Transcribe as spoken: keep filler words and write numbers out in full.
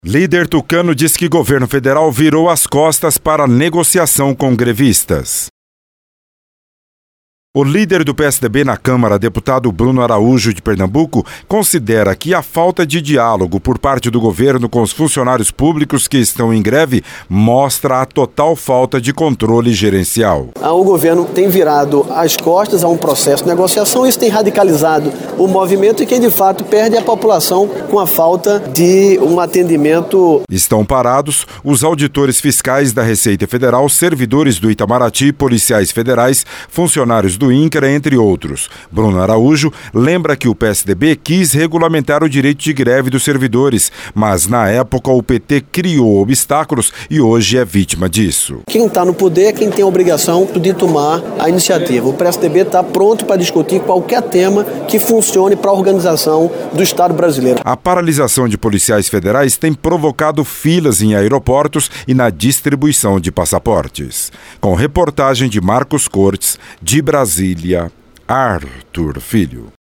Líder tucano diz que governo federal virou as costas para a negociação com grevistas. O líder do P S D B na Câmara, deputado Bruno Araújo de Pernambuco, considera que a falta de diálogo por parte do governo com os funcionários públicos que estão em greve mostra a total falta de controle gerencial. O governo tem virado as costas a um processo de negociação, isso tem radicalizado o movimento e quem de fato perde a população com a falta de um atendimento. Estão parados os auditores fiscais da Receita Federal, servidores do Itamaraty, policiais federais, funcionários do INCRA, entre outros. Bruno Araújo lembra que o P S D B quis regulamentar o direito de greve dos servidores, mas na época o P T criou obstáculos e hoje é vítima disso. Quem está no poder é quem tem a obrigação de tomar a iniciativa. O P S D B está pronto para discutir qualquer tema que funcione para a organização do Estado brasileiro. A paralisação de policiais federais tem provocado filas em aeroportos e na distribuição de passaportes. Com reportagem de Marcos Cortes, de Brasília, Arthur Filho.